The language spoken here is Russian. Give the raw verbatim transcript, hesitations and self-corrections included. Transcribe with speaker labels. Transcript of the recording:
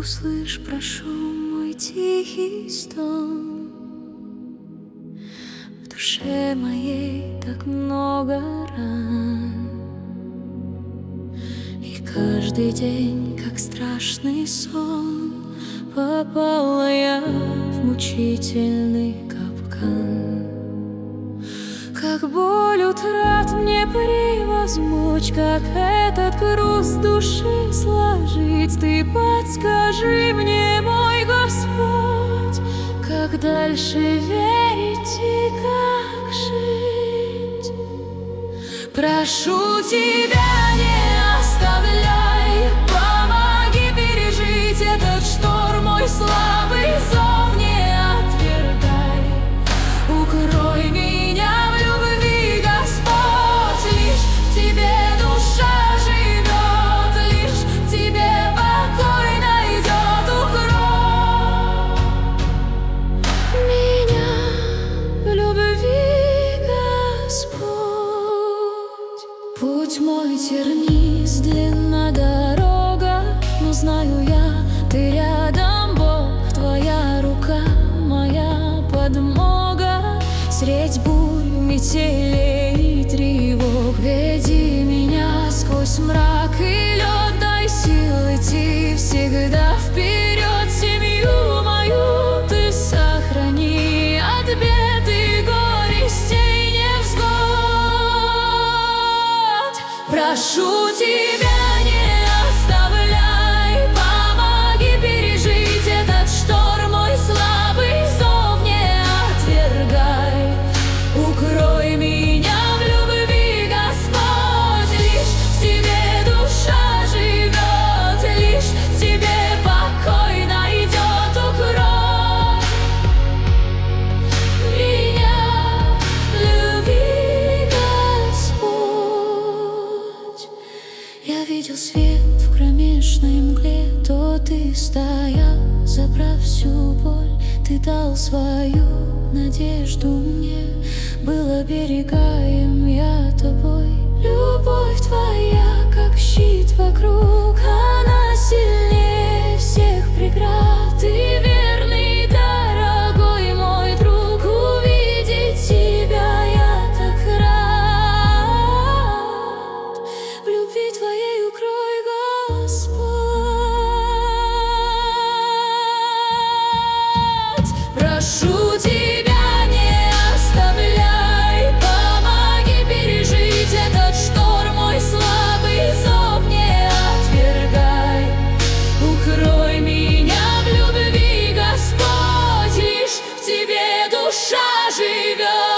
Speaker 1: услышь, прошу, мой тихий стон. В душе моей так много ран, и каждый день, как страшный сон, попала я в мучительный капкан. Как боль утрат мне превозмочь, как этот груз души сложить? Ты подскажи мне, мой Господь, как дальше верить и как жить. Прошу Тебя, не оставляй, помоги пережить этот шторм, мой слабый зов не отвергай. Укрой меня в любви, Господь, лишь в Тебе душа живет, лишь в Тебе покой найдет. Укрой меня в любви, Господь. Путь мой тернист, длинна дорога, но знаю я, Ты рядом, Бог, Твоя рука, моя подмога. Средь бурь, метелей и тревог веди меня сквозь мрак и лед, дай сил идти всегда вперед. Семью мою Ты сохрани от бед и горестей невзгод. Прошу Тебя, не оставляй, помоги пережить этот шторм, мой слабый зов не отвергай. Укрой меня в любви, Господь, лишь в Тебе душа живет, лишь в Тебе покой найдет. Укрой меня в любви, Господь. Я видел свет в кромешной мгле, то Ты стоял, забрав всю боль. Ты дал свою надежду мне, был оберегаем я Тобой. Любовь Твоя, как щит вокруг, она сильнее всех преград. Ты верный, дорогой мой друг, увидеть Тебя я так рад. В любви Твоей укрой, Господь. Прошу Тебя, не оставляй, помоги пережить этот шторм, мой слабый зов не отвергай. Укрой меня в любви, Господь, лишь в Тебе душа живет.